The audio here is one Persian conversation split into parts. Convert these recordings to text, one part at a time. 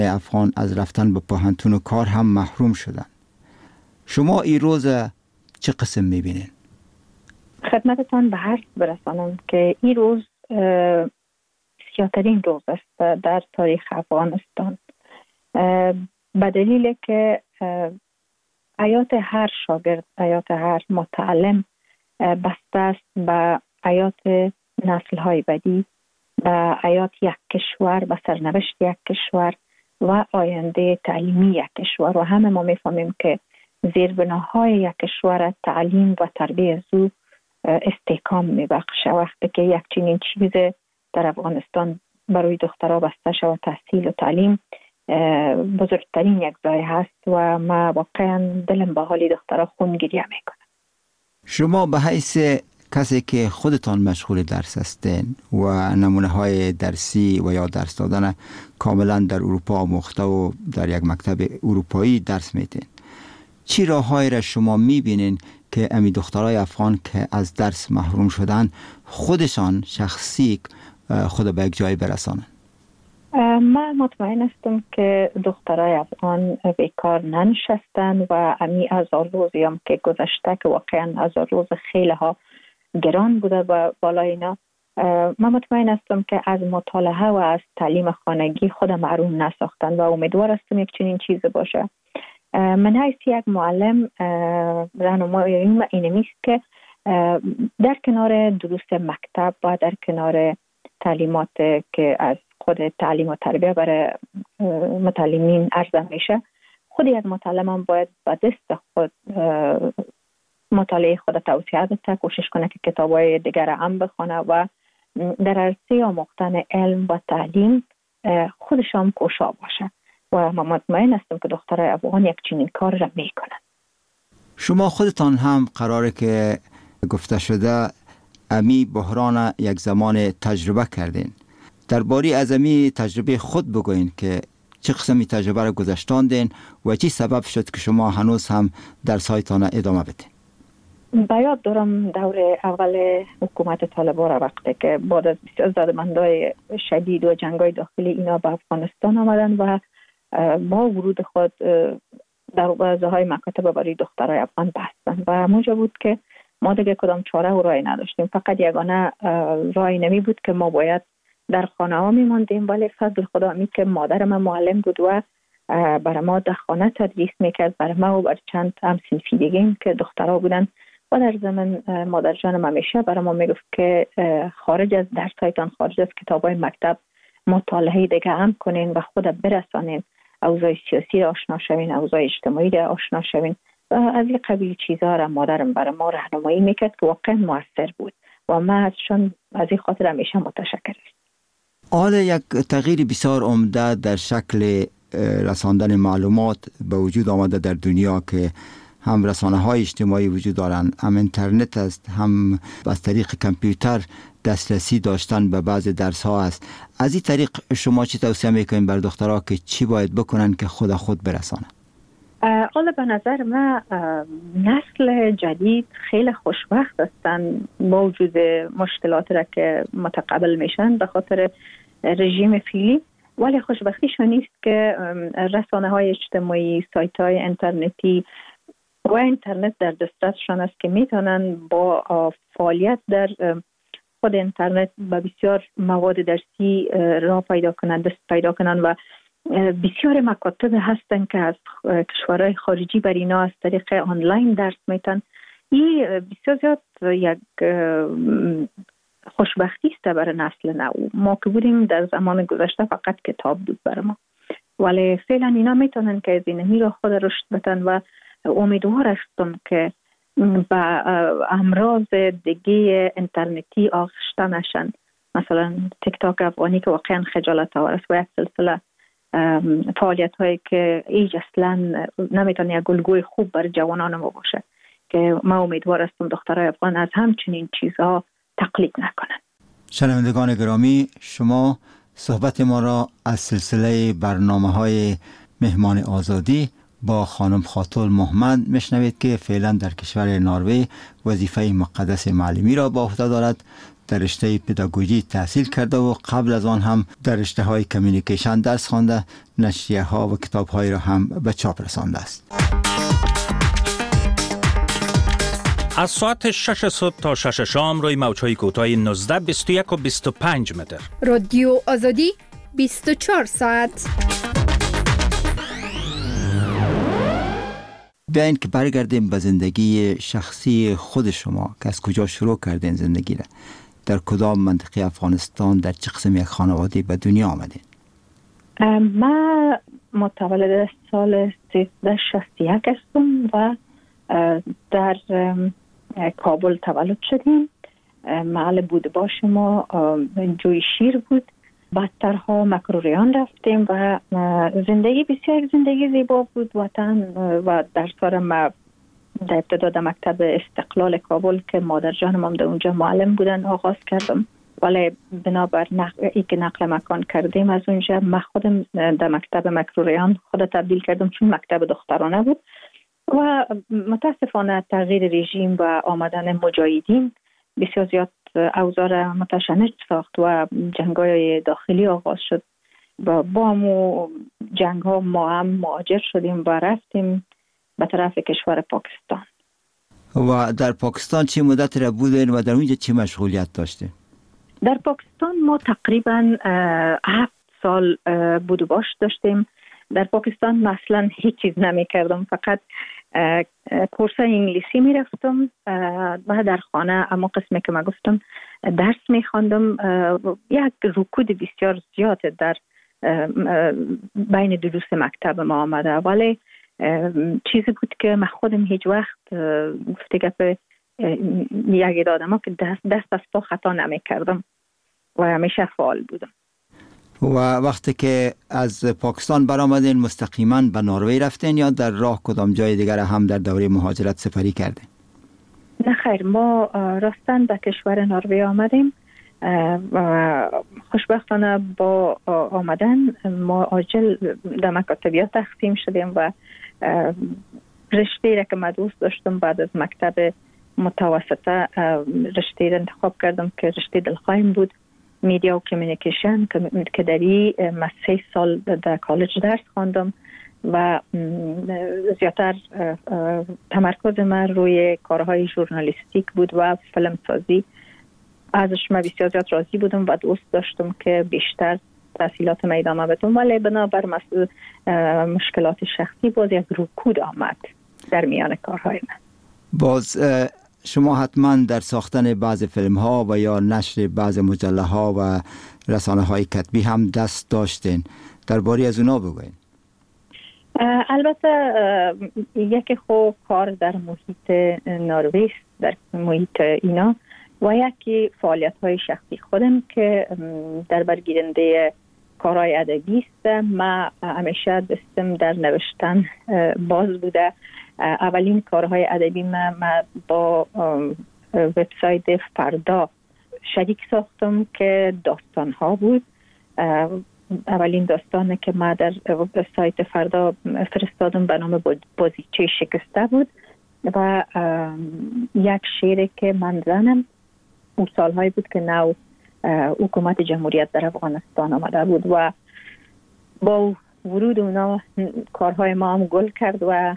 افغان از رفتن به پوهنتون و کار هم محروم شدن. شما این روز چه قسم میبینین؟ خدمتتان به عرض برسانم که این روز سیاه‌ترین روز است در تاریخ افغانستان، به دلیل که حیات هر شاگرد، حیات هر متعلم بسته است به حیات نسل‌های بعدی، به حیات یک کشور، به سرنوشت یک کشور و آینده تعلیمی یک کشور. و همه ما میفهمیم که زیربناهای یک کشور تعلیم و تربیت زو استحکام میبخشه. وقتی که یک چنین چیز در افغانستان برای دخترها بسته شود، تحصیل و تعلیم بزرگترین یک ضایعه هست و ما واقعا دلم به حال دخترها خون گریه میکنه. شما به حیث کسی که خودتان مشغول درس هستین و نمونه های درسی و یا درس دادن کاملا در اروپا آموخته و در یک مکتب اروپایی درس میتین، چی راههایی را شما میبینین که امی دخترای افغان که از درس محروم شدن خودشان شخصی خود به یک جای برسانن؟ من مطمئن هستم که دخترای افغان بیکار ننشستن و امی 1000 روزی هم که گذشته که واقعا 1000 روز خیلی ها گران بوده و بالای اینا، من مطمئن هستم که از مطالعه و از تعلیم خانگی خود محروم نساختن و امیدوار هستم یک چنین چیز باشه. من حیث یک معلم راهنمایی اینمیست که در کنار دروس مکتب و در کنار تعلیمات که از خود تعلیم و تربیه برای متعلمین عرضه میشه، خود یک متعلم هم باید با دست خود مطالعه خود توسعه بده، کوشش کنه که کتابای دیگر هم بخونه و در عرصه آموختن علم و تعلیم خودش هم کوشا باشه و من مطمئن هستم که دخترای افغان یک چنین کار را میکنن. شما خودتان هم قراره که گفته شده امی بحران یک زمان تجربه کردین. درباره از امی تجربه خود بگوین که چه قسمی تجربه را گذشتاندین و چی سبب شد که شما هنوز هم درس‌هایتان ادامه بدین؟ یاد دارم دور اول حکومت طالبان را، وقتی که بعد از بسیار زدمندهای شدید و جنگ‌های داخلی اینا به افغانستان آمدن و با ورود خود دروازه‌های مکاتب برای دخترای افغان بستن و موجب بود که ما دیگه کدام چاره و راهی نداشتیم. فقط یگانه راهی نمی بود که ما باید در خانه ها میماندیم، ولی فضل خدا امید که مادر من معلم بود و برای ما در خانه تدریس میکرد، برای ما و بر چند هم صنفی دیگه که دخترها بودن و در زمان مادر جانم همیشه برای ما میگفت که خارج از درسایتان، خارج از کتابای مکتب مطالعه دیگه هم کنین و خود برسانین، اوضاع سیاسی را آشنا شوین، اوضاع اجتماعی را آشنا شوین و از این قبیل چیزها را مادرم برای ما راهنمایی میکرد که واقعا موثر بود و ما ازشون از این خاطر همیشه متشکرم. حالا یک تغییر بسیار عمده در شکل رساندن معلومات به وجود آمده در دنیا که هم رسانه‌های اجتماعی وجود دارند، هم اینترنت است، هم از طریق کامپیوتر دسترسی داشتن به بعض درس‌ها است. از این طریق شما چی توصیه میکنین بر دخترها که چی باید بکنن که خود برسانن؟ حالا به نظر من نسل جدید خیلی خوشبخت هستن با وجود مشکلات را که متقبل میشن به خاطر رژیم فعلی، ولی خوشبختیشون نیست که رسانه‌های اجتماعی، سایت‌های اینترنتی و اینترنت در دسترسشان است که میتونن با فعالیت در خود اینترنت به بسیار مواد درسی راه پیدا کنند، دست پیدا کنند و بسیار مکاتب هستن که از کشورهای خارجی بر اینا از طریق آنلاین درس میتن. این بسیار زیاد یک خوشبختی است برای نسل نو. ما که بودیم در زمان گذشته فقط کتاب بود برای ما، ولی فعلا اینا میتونن که از اینمی را خود رشد بدن و امیدوار هستم که با امراض دیگه اینترنتی آغشته نشن، مثلا تیک تاک افغانی که واقعا خجالت آور است و یک سلسله فعالیت هایی که ایج اصلا نمیتونه یک الگوی خوب برای جوانان ما باشه که ما امیدوار هستم دخترای افغان از همچنین چیزها تقلید نکنن. شنوندگان گرامی، شما صحبت ما را از سلسله برنامه‌های مهمان آزادی با خانم خاتون محمد میشنوید که فعلا در کشور نروژ وظیفه مقدس معلمی را به عهده دارد. در رشته پداگوژی تحصیل کرده و قبل از آن هم در رشته های کمیونیکیشن درس خوانده، نشریه ها و کتاب های را هم به چاپ رسانده است. از ساعت 6 صبح تا 6 شام روی موج‌های کوتاه 19، 21 و 25 متر. رادیو آزادی 24 ساعت. بیاین که برگردیم به زندگی شخصی خود شما که از کجا شروع کردین زندگی را؟ در کدام منطقه افغانستان، در چه قسم یک خانواده به دنیا آمدین؟ من متولد سال 1361 هستم و در کابل تولد شدیم. محل بودباش ما جوی شیر بود. بعدترها مکروریان رفتیم و زندگی بسیار زندگی زیبا بود. وطن و درس‌ها ما در ابتدا در مکتب استقلال کابل که مادر جانم هم در اونجا معلم بودن آغاز کردم، ولی بنابر نقل مکان کردیم از اونجا من خودم در مکتب مکروریان خود تبدیل کردم چون مکتب دخترانه بود و متاسفانه تغییر رژیم و آمدن مجاهدین بسیار زیاد اوضاع متشنج ساخت و جنگ‌های داخلی آغاز شد و با همون جنگ‌ها ما هم مهاجر شدیم و رفتیم به طرف کشور پاکستان. و در پاکستان چه مدت را بودین و در اونجا چه مشغولیت داشتین؟ در پاکستان ما تقریبا 7 سال بود و باش داشتیم. در پاکستان مثلا هیچ چیز نمی کردم، فقط کورس انگلیسی می رفتم و در خانه اما قسمی که من گفتم درس می خواندم. یک رکود بسیار زیاد در بین دروس مکتب ما آمده، ولی چیزی بود که من خودم هیچ وقت گفته گپ یک آدم که دست از پا خطا نمی کردم و همیشه فعال بودم. و وقتی که از پاکستان برآمدین مستقیما به نروژ رفتین یا در راه کدام جای دیگر هم در دوره مهاجرت سپری کردین؟ نه خیر، ما راستن به کشور نروژ آمدیم و خوشبختانه با آمدن ما عاجل در مکاتبیات تقسیم شدیم و رشته را که من دوست داشتم بعد از مکتب متوسطه رشته را انتخاب کردم که رشته دلخواهیم بود، میدیا و کمیونیکیشن، که دری من 3 سال در کالج درس خواندم و زیادتر تمرکز من روی کارهای ژورنالیستیک بود و فیلم سازی. ازش من بسیار زیاد راضی بودم و دوست داشتم که بیشتر تحصیلات من ادامه بدم، ولی بنابر مشکلات شخصی باز یک رکود آمد در میان کارهای من. باز شما حتما در ساختن بعض فیلم ها و یا نشر بعض مجله ها و رسانه های کتبی هم دست داشتین. درباره از اونا بگوین. البته یکی خوب کار در محیط نروژ، در محیط اینا، و یکی فعالیت های شخصی خودم که در برگیرنده کارهای ادبی است. من همیشه دستم در نوشتن باز بوده. اولین کارهای ادبی من با وبسایت فردا شریک ساختم که داستان ها بود. اولین داستانی که من در وبسایت فردا فرستادم به نام بازیچه شکسته بود و یک شعری که من زنم اون سالهایی بود که نو حکومت جمهوریت در افغانستان آمده بود و با ورود اونا کارهای ما هم گل کرد و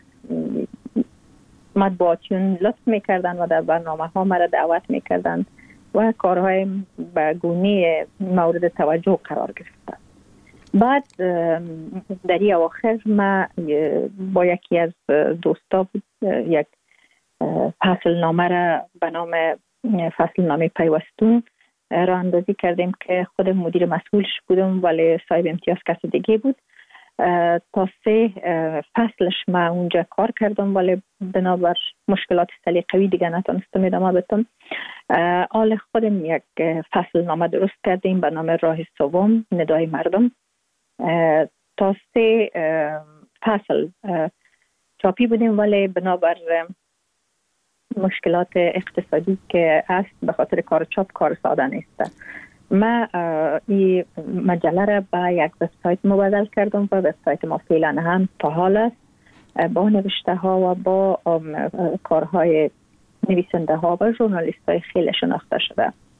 مطبوعاتیون لطف میکردن و در برنامه ها مرا دعوت میکردن و کارهای به گونه مورد توجه قرار گرفتن. بعد در این اواخر من با یکی از دوستا بود یک فصل نامه را به نام فصل نامه پیوستون راه اندازی کردیم که خود مدیر مسئولش بودم ولی صاحب امتیاز کس دیگه بود. تا 3 فصلش من اونجا کار کردم ولی بنابر مشکلات سلیقه‌ای دیگه نتونستم ادامه بدم. حال خودم یک فصل نامه درست کردیم به نام راه سوم ندای مردم. تا 3 فصل چاپی بودیم ولی بنابر مشکلات اقتصادی که هست به خاطر کار چاپ کار ساده نیست. من این مجله را به یک وبسایت مبادله کردم و وبسایت ما فعلا هم فعال است با نوشته ها و با کارهای نویسنده ها و ژورنالیست های خیلی شناخته شده.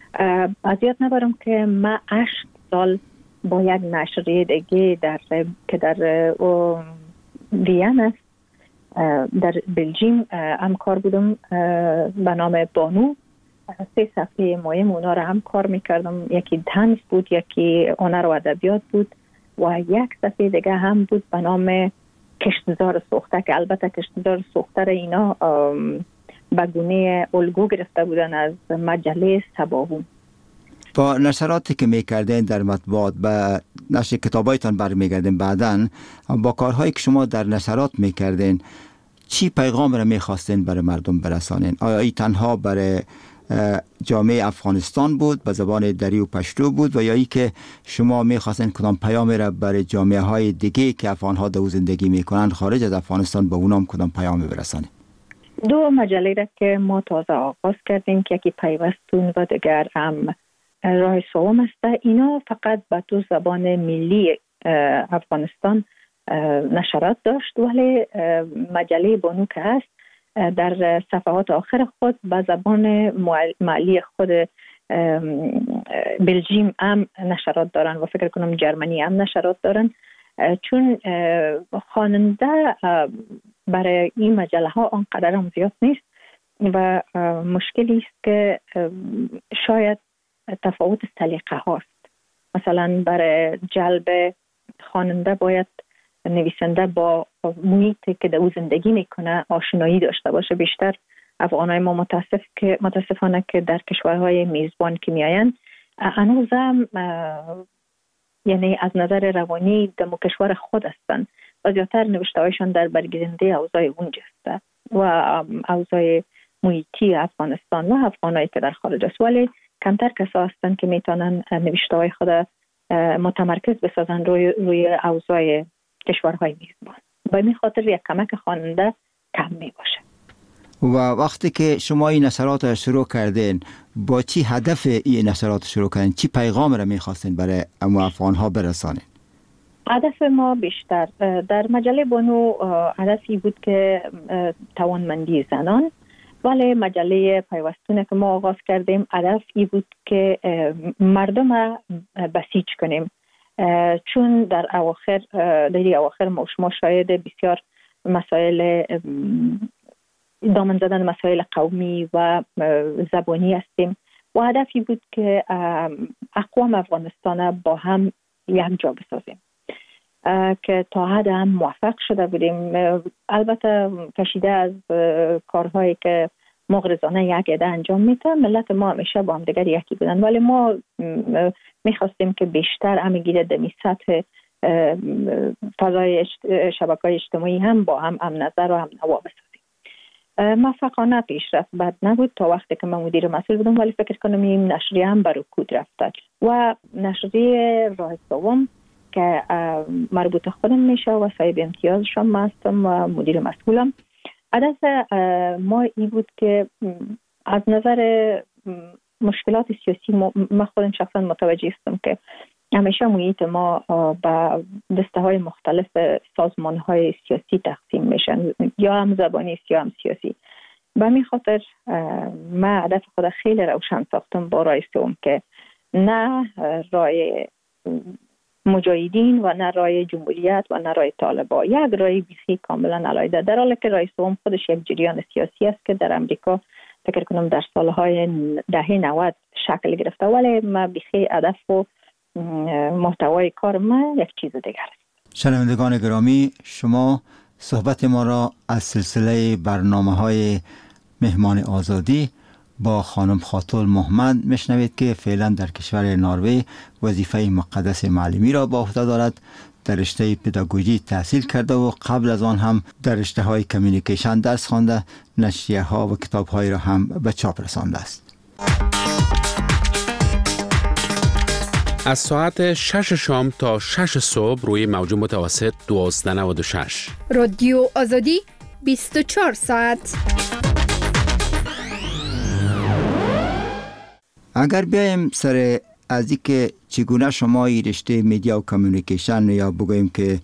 از یاد نبرم که من 8 سال با یک نشریه دیگه که در وین است در بلژیم هم کار بودم به نام بانو. 3 صفحه مهم اونا رو هم کار میکردم. یکی طنز بود، یکی هنر و ادبیات بود و یک صفحه دیگه هم بود به نام کشتزار سوخته که البته کشتزار سوخته را اینا به گونه الگو گرفته بودن از مجله صباحون. با نشراتی که میکردین در مطبوعات به نشر کتابایتان برمیگردین، بعداً با کارهایی که شما در نشرات میکردین چی پیغام را میخواستین برای مردم برسانین؟ آیا این تنها برای جامعه افغانستان بود به زبان دری و پشتو بود و یا ای که شما میخواستین کدام پیامی را برای جامعه های دیگه که افغانها در زندگی میکنن خارج از افغانستان به اونام کدام پیامی برسانین؟ 2 مجله را که ما تازه آغاز کردیم که یکی پیوستون و دیگر هم راه سوم است. اینا فقط به 2 زبان ملی افغانستان نشرات داشت، ولی مجله بانو که هست در صفحات آخر خود به زبان محلی خود بلژیم هم نشرات دارن و فکر کنم جرمنی هم نشرات دارن، چون خواننده برای این مجله ها آنقدر هم زیاد نیست و مشکلی است که شاید تفاوت سلیقه هاست. مثلا برای جلب خواننده باید نویسنده با محیطی که در او زندگی میکنه آشنایی داشته باشه. بیشتر افغانای ما متاسفانه که در کشورهای میزبان که میاین هنوز هم یعنی از نظر روانی در کشور خود هستن و زیادتر نوشته هایشان در برگیرنده اوضاع اونجا است و اوضاع محیطی افغانستان و افغانایی که در خارج است، ولی کمتر کسا هستن که میتونن نوشته های خود متمرکز بسازن روی اوضاع کشورهای میزبان. به این خاطر یک کمک خواننده کم می باشه. و وقتی که شما این نشرات را شروع کردین با چی هدف این نشرات شروع کردین؟ چی پیغام را میخواستین برای افغانها برسانین؟ هدف ما بیشتر در مجله بانو هدفی بود که توانمندی زنان، ولی مجله پیوستونه که ما آغاز کردیم هدفی بود که مردم را بسیج کنیم، چون در اواخر ما شاید بسیار مسائل دامن زدن مسائل قومی و زبانی هستیم و هدفی بود که اقوام افغانستان با هم یک جا بسازیم که تا حد هم موفق شده بودیم. البته کشیده از کارهایی که مغرضانه یک عده انجام میده، ملت ما همیشه با هم دیگر یکی بودن، ولی ما میخواستیم که بیشتر همگی در سطح فضای شبکه‌های اجتماعی هم با هم نظر و هم نوا بسازیم. موفقانه پیشرفت بد نبود تا وقتی که من مدیر مسئول بودم، ولی فکر کنم این نشریه هم بر رکود رفته و نشریه راه سوم که مربوط خودم میشه و صاحب امتیازشم هستم و مدیر مسئولم. هدف ما این بود که از نظر مشکلات سیاسی ما خودم شخصا متوجه هستم که همیشه محیط ما با دسته های مختلف سازمان های سیاسی تقسیم میشن، یا هم زبانی است یا هم سیاسی. به همین خاطر من هدف خود خیلی روشن ساختم با راه سوم که نه راه مجاهدین و نه راه جمهوریت و نه راه طالبان، یک راه بیخی کاملا علیده، در حالی که راه سوم خودش یک جریان سیاسی است که در امریکا فکر کنم در سالهای دهه 90 شکل گرفته، ولی ما بیخی هدف و محتوای کار ما یک چیز دیگر است. شنوندگان گرامی، شما صحبت ما را از سلسله برنامه‌های مهمان آزادی با خانم خاتون محمد میشنوید که فعلا در کشور نروژ وظیفه مقدس معلمی را با عهده دارد. در رشته پداگوژی تحصیل کرده و قبل از آن هم در رشته های کمیونیکیشن درس خوانده، نشریه ها و کتاب های را هم به چاپ رسانده است. از ساعت 6 شام تا 6 صبح روی موج متوسط 1296 رادیو آزادی 24 ساعت. اگر بیایم سر از اینکه چگونه شما این رشته میدیا و کمیونیکیشن یا بگوییم که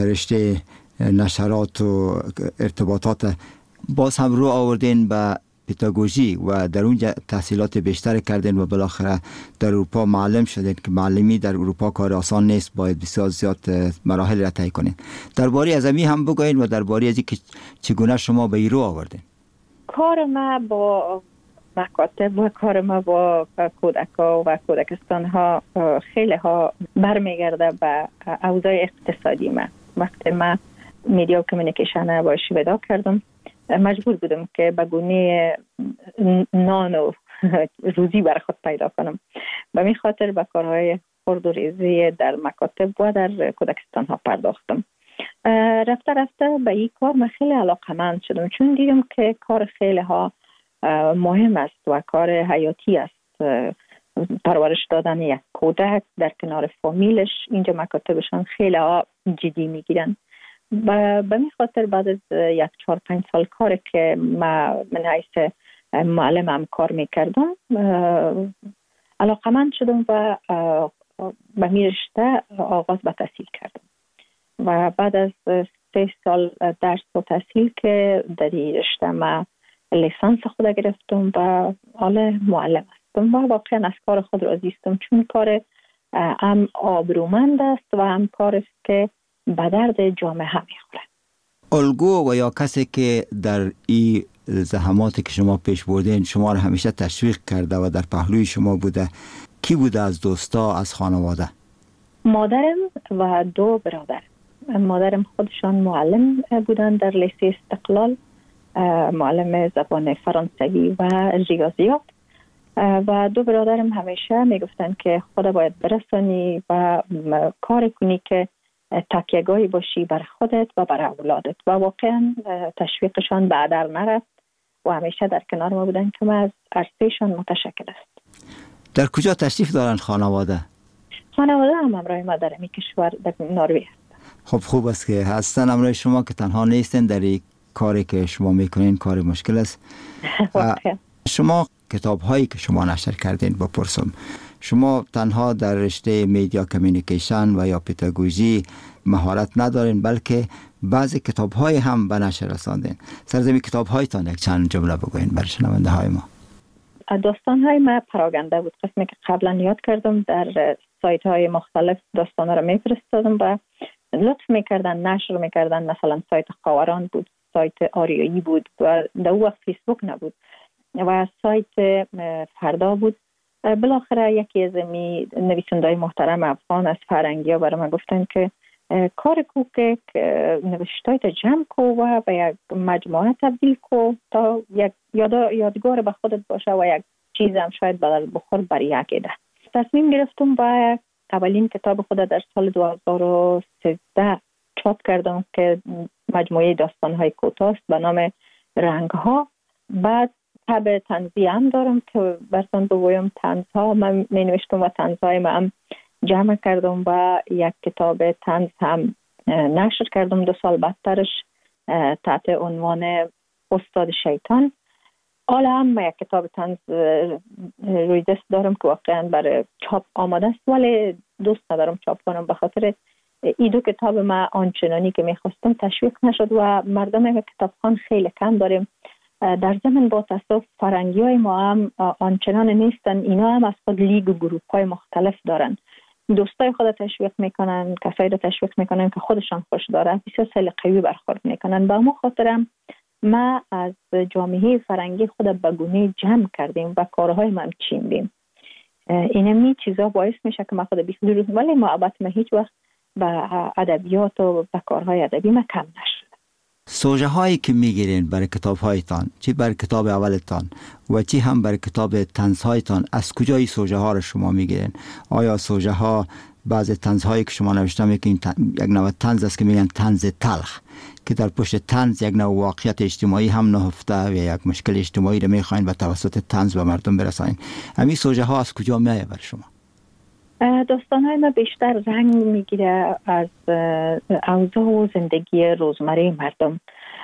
رشته نشرات و ارتباطات باز هم رو آوردین به پداگوژی و در اونجا تحصیلات بیشتر کردین و بالاخره در اروپا معلم شدین که معلمی در اروپا کار آسان نیست، باید بسیار زیاد مراحل را طی کنین. درباره از امی هم بگوین و درباره از اینکه چگونه شما به ایرو آوردین. کار ما با مکاتب و کار ما با کودک‌ها و کودکستان ها خیلی ها برمیگرده به اوضاع اقتصادی ما. وقتی ما میدیا و کمیونیکیشن باش ودا کردم، مجبور بودم که به گونه نان و روزی بر خود پیدا کنم. به می خاطر به کارهای خرد و ریزی در مکاتب و در کودکستان ها پرداختم. رفته رفته به این کار من خیلی علاقه‌مند شدم، چون دیدم که کار خیلی ها مهم است و کار حیاتی است. پرورش دادن یک کودک در کنار فامیلش، اینجا مکاتبشان خیلی ها جدی میگیرن. به می خاطر بعد از 1-4-5 سال کار که من حیث معلمم کار میکردم علاقه‌مند شدم و به می رشته آغاز به تحصیل کردم و بعد از 3 سال درس و تحصیل که در این رشته ما لیسانس خود گرفتم و حالا معلم هستم و واقعا از کار خود راضی هستم، چون کار هم آبرومند است و هم کار است که به درد جامعه هم میخوره. الگو و یا کسی که در این زحماتی که شما پیش بردین شما را همیشه تشویق کرده و در پهلوی شما بوده، کی بوده از دوستا، از خانواده؟ مادرم و 2 برادرم. مادرم خودشان معلم بودن در لیسه استقلال، معلم زبان فرانسوی و ریاضیات، و 2 برادرم همیشه میگفتن که خدا باید برسانی و کار کنی که تکیه‌گاهی باشی بر خودت و بر اولادت، و واقعا تشویقشان به هدر نرفت و همیشه در کنار ما بودن که ما از عرصهشان متشکر است. در کجا تشریف دارن خانواده؟ خانواده هم همراه ما در این کشور در نروژ هستن. خب خوب است که هستن همراه شما، که تنها نیستن در این کاری که شما میکنین. کار مشکل است. شما کتاب هایی که شما نشر کردین بپرسم، شما تنها در رشته میدیا کمیونیکیشن و یا پداگوژی مهارت ندارین، بلکه بعضی کتاب های هم به نشر رساندین. سرزمین کتاب هایتان یک چند جمله بگوین برای شنونده های ما. داستان های ما پراگنده بود، قسمی که قبلا یاد کردم در سایت های مختلف داستان ها رو میفرستادم و لطف میکردن نشر میکردن. مثلا سایت خاوران بود، سایت آریایی بود و در اون وقت فیسبوک نبود و سایت فردا بود. بالاخره یکی از نویسنده‌های محترم افغان از فرنگی ها برای من گفتن که کار کو که نوشته‌های جمع کو و به یک مجموعه تبدیل کو تا یک یادگار به خودت باشه و یک چیز هم شاید بدل بخور برای یک ایده. تصمیم گرفتم و اولین کتاب خود در سال 2013 چاپ کردم که مجموعه داستان‌های کوتاه است به نام رنگ‌ها. بعد تب طنزی هم دارم که براتون بگویم طنزها من می نوشتم و طنزهای ما هم جمع کردم و یک کتاب طنز هم نشر کردم 2 سال بعدترش تحت عنوان استاد شیطان. حالا هم یک کتاب طنز روی دست دارم که واقعا برای چاپ آماده است، ولی دوست ندارم چاپ کنم به خاطر این 2 کتاب ما آنچنانی که میخواستم تشویق نشد و مردم کتابخوان خیلی کم داریم. در ضمن با تاسف فرنگی های ما هم آنچنان نیستن، اینا هم از خود لیگ و گروپ های مختلف دارن. دوستای خود تشویق میکنن، کسایی رو تشویق میکنن که خودشان خوش داره، بسیار خیلی قوی برخورد میکنن. با ما خاطرم ما از جامعه فرنگی خود به گونه جمع کردیم و کارهای ما هم چیندیم. اینمی چیزا باعث میشه که ما خود بیخودی، ولی محبت ما هیچ وقت به ادبیات و به کارهای ادبی ما کم نشد. سوژه هایی که میگیرین برای کتاب هایتان، چی برای کتاب اولتان و چی هم برای کتاب طنز هایتان، از کجای سوژه ها رو شما میگیرین؟ آیا سوژه ها بعضی طنز هایی که شما نوشتم یک نوع طنز است که میگن طنز تلخ، که در پشت طنز یک نوع واقعیت اجتماعی هم نهفته و یک مشکل اجتماعی رو میخواین به توسط طنز به مردم برسانین. همین سوژه ها از کجا میایه برای شما؟ داستان‌های ما بیشتر رنگ میگیره از اوضاع و زندگی روزمره مردم.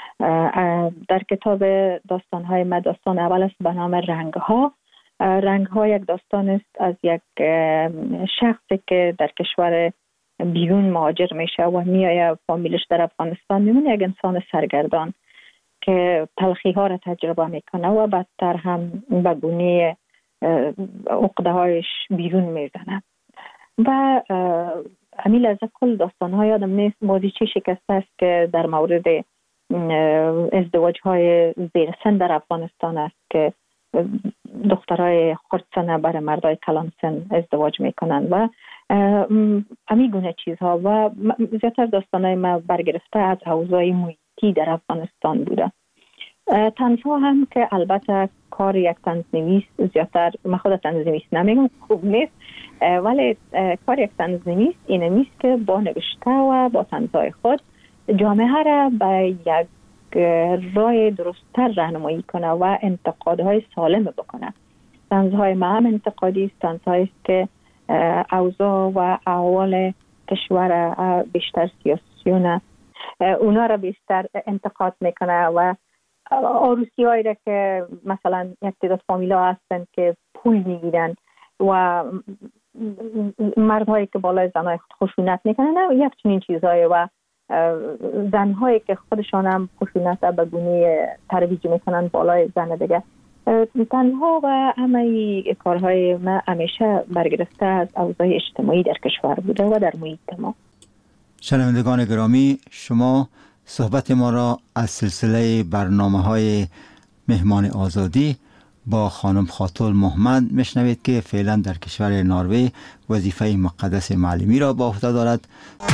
در کتاب داستان‌های ما داستان اول است به نام رنگ‌ها. رنگ‌ها یک داستان است از یک شخصی که در کشور بیرون مهاجر میشه و میایه فامیلش در افغانستان میمونه، یک انسان سرگردان که تلخی ها را تجربه میکنه و بدتر هم به گونه عقده هایش بیرون میزنه. و امیل از کل داستان ها یادم نیست بازیچه شکسته است که در مورد ازدواج های زیر سن در افغانستان است که دخترای خردسنه برای مردای کلان سن ازدواج میکنن و امی گونه چیزها و زیادتر داستان های ما برگرفته از اوضاع محیطی در افغانستان بوده. طنزها هم که البته کار یک طنزنویس زیادتر، من خود طنزنویس نمیگم خوب نیست، ولی کار یک طنزنویس اینه نیست که با نوشته و با طنزهای خود جامعه را به یک راه درست‌تر راهنمایی کنه و انتقادهای سالم بکنه. طنزهای ما هم انتقادی است، طنزهایی است که اوضاع و احوال کشور بیشتر سیاسیونه اونا را بیشتر انتقاد میکنه و عروسی هایی را که مثلا یک تعداد فامیلا هستن که پول میگیرن و مردهایی که بالای زنهای خود خشونت میکنن یک چنین چیزهایی و زنهایی که خودشان هم خشونت به گونه ترویج میکنن بالای زن دیگه. تنها و همه کارهای ما همیشه برگرفته از اوضاع اجتماعی در کشور بوده و در محیط ما. شنوندگان گرامی، شما صحبت ما را از سلسله برنامه‌های مهمان آزادی با خانم خاتون محمد میشنوید که فعلا در کشور نروژ وظیفه مقدس معلمی را به عهده دارد.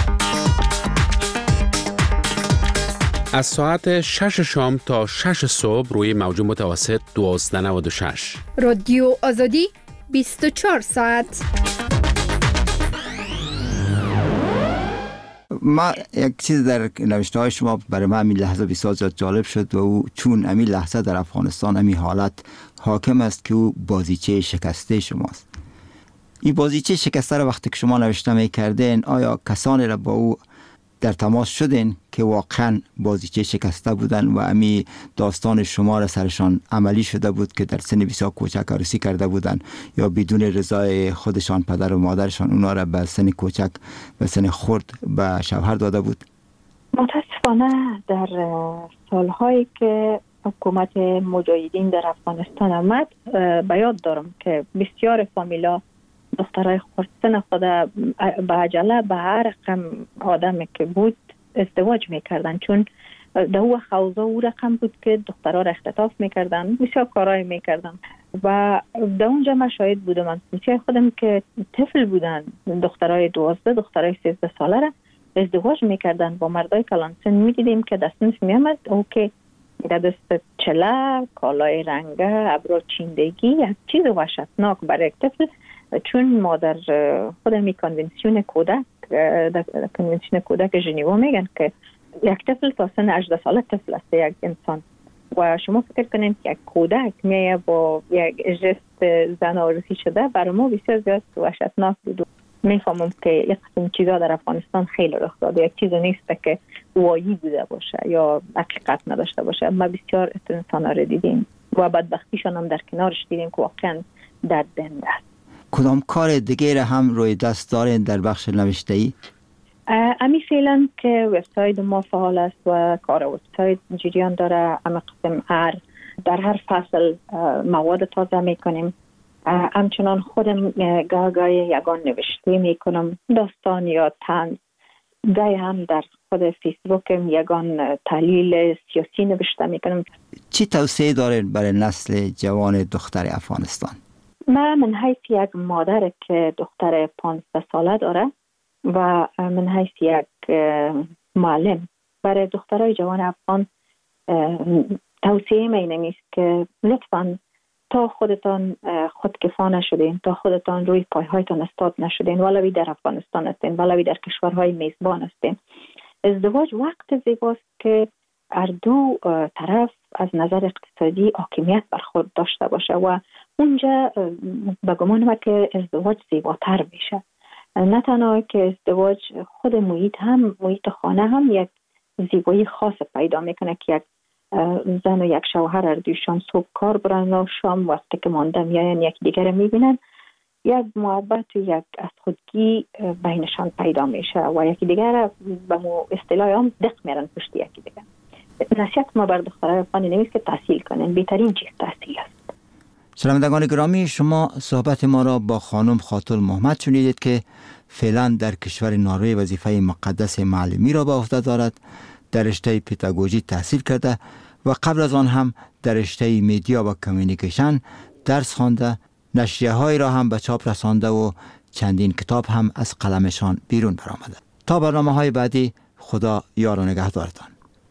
از ساعت 6 شام تا 6 صبح روی موج متوسط 1296 رادیو آزادی 24 ساعت. ما یک چیز در نوشته های شما برای من همین لحظه بسیار زیاد جالب شد و او چون همین لحظه در افغانستان همین حالت حاکم است که او بازیچه شکسته شماست. این بازیچه شکسته را وقتی که شما نوشته می کردین آیا کسانی را با او در تماس شدین که واقعا بازیچه شکسته بودن و امی داستان شما را سرشان عملی شده بود که در سن بسیار کوچک عروسی کرده بودن یا بدون رضای خودشان پدر و مادرشان اونا را به سن کوچک به سن خرد به شوهر داده بود؟ متاسفانه در سالهایی که حکومت مجاهدین در افغانستان آمد به یاد دارم که بسیار فامیلا دخترای خردسن خود به عجله به هر رقم آدمی که بود ازدواج میکردن، چون در او خوضا او رقم بود که دخترها را اختطاف میکردن، بسیار کارهای میکردن و در اونجا من شاهد بودم. من بسیار خودم که طفل بودن، دخترای 12 دخترای 13 ساله را ازدواج میکردن با مردای کلان سن. میدیدیم که دستنش میامد او که در دست چله، کالای رنگه، ابرو چیندگی، یک چیز وحشتناک برای یک طفل، چون مادر خودمی کنونسیون کودک ژنوا میگن که یک طفل تا سن 18 ساله طفل است یک انسان و شما فکر کنید که یک کودک میه با یک جست زن عروسی شده، برای ما بسیار زیاد وحشتناک بود. میفهمم که یک قسم چیزا در افغانستان خیلی رخ داده، یک چیز نیست که وایی بوده باشه یا حقیقت نداشته باشه. ما بسیار انسانا رو دیدیم و بدبختیشان هم در کنارش دیدیم که واقعا دردنده است. کدام کار دیگه را هم روی دست دارین در بخش نوشته‌ای؟ امی فعلا که وبسایت ما فعال است و کار وبسایت جریان داره. اما قسم در هر فصل مواد تازه میکنیم. همچنان خودم گاهی یگان نوشته میکنم، داستان یا طنز. گاهی هم در خود فیسبوکم یگان تحلیل سیاسی نوشته میکنم. چی توصیه دارین برای نسل جوان دختر افغانستان؟ من حیث یک مادر که دختر 15 ساله داره و من حیث یک معلم برای دخترای جوان افغان توصیه من اینه است که لطفاً تا خودتان خودکفا نشدین، تا خودتان روی پایهایتان استاد نشدین، ولوی در افغانستان هستین ولوی در کشورهای میزبان هستین، ازدواج وقت زیباست که هر دو طرف از نظر اقتصادی حاکمیت بر خود داشته باشه و اونجا به گمان من که ازدواج زیباتر میشه. نه تنها که ازدواج خود محیط خانه هم یک زیبایی خاص پیدا میکنه که یک زن و یک شوهر هر دویشان صبح کار برن و شام وقتی که مانده میاین یک دیگر میبینن، یک محبت و یک از خودگی بینشان پیدا میشه و یکی دیگر به اصطلاح هم دق میرن پشت یکی دیگر. نصیحت ما بر دخترای افغان نمیست که تحصیل کنن، بهترین چیز تحصیل است. شنوندگان گرامی، شما صحبت ما را با خانم خاتون محمد شنیدید که فعلا در کشور نروژ وظیفه مقدس معلمی را به عهده دارد. در رشته پداگوژی تحصیل کرده و قبل از آن هم در رشته میدیا و کمیونیکیشن درس خوانده، نشریه‌های را هم به چاپ رسانده و چندین کتاب هم از قلمشان بیرون برآمده. تا برنامه‌های بعدی، خدا یار و نگهدارتان.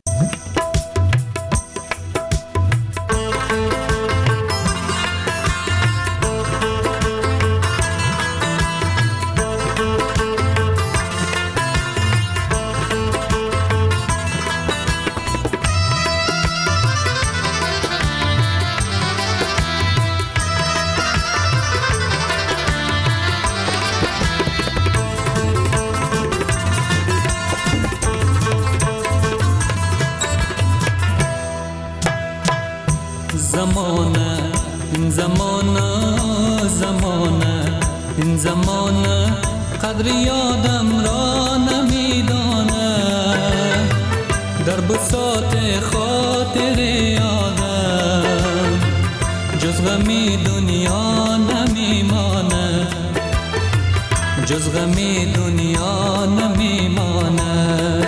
این زمانه قدر یادم را نمیدانه، در بساط خاطر یادم جز غمی دنیا نمیمانه، جز غمی دنیا نمیمانه.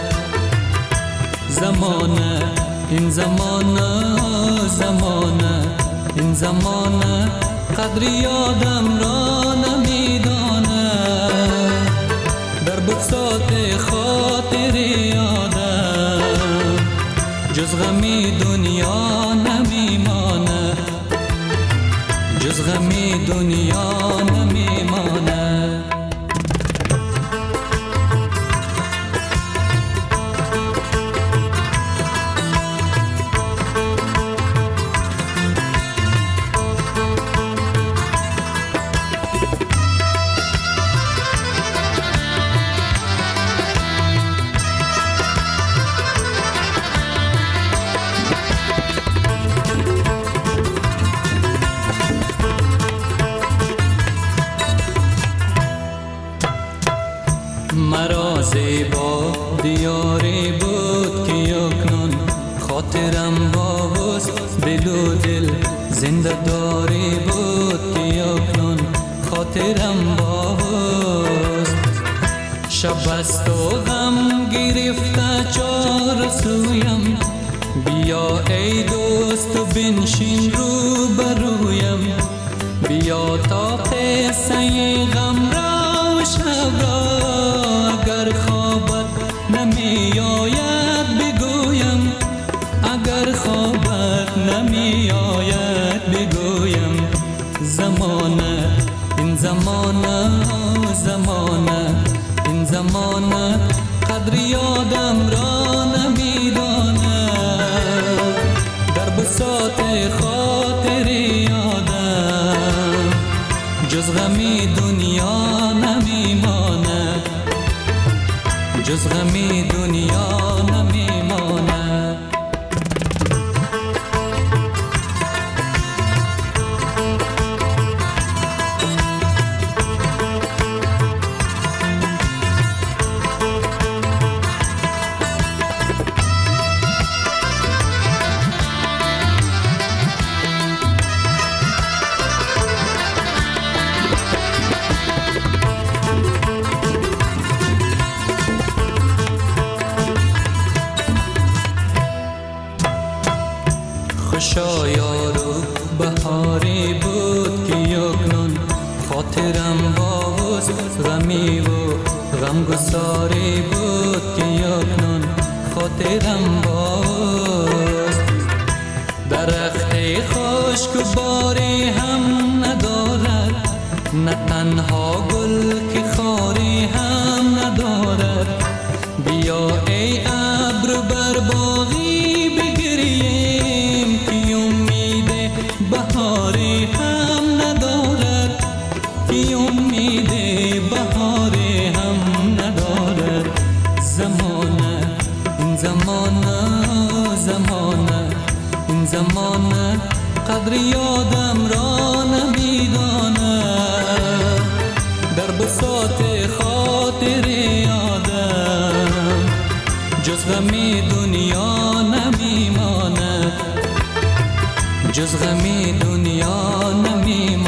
زمانه این زمانه، زمانه این زمانه قدر یادم را نمیدانه، در بساط خاطر یادم جز غمی دنیا نمیمانه، جز غمی دنیا نمیمانه. مرا زیبا دیاری بود که یکنون خاطرم باوست، دل و دل زنده داری بود که یکنون خاطرم باوست. شب است و غم گرفته چار سویم، بیا ای دوست و بنشین رو برویم، بیا تا قصه غم را و شب را اگر خوابت نمی آید بگویم، اگر خوابت نمی آید بگویم. زمانه این زمانه، زمانه این زمانه قدر یادم را نمیدانه، در بساط خاطر یادم جز غمی دنیا نمیمانه، جز غمی دنیا نمیمانه. خوشا یارو بهاری بود که یکنون خاطرم باوست، غمی و غمگساری بود که یکنون خاطرم باوست. درخت خشک و باری هم ندارد، نه تنها گل که خاری هم ندارد. بیا ای ابر بر باغی بگریم که امید بهاری هم ندارد، که امید بهاری هم ندارد. زمانه این زمانه، زمانه این زمانه قدر یادم را نمیدانه، در بساط خاطر یادم جز غمی دنیا نمی نمیماند، جز غم دنیا نمیماند.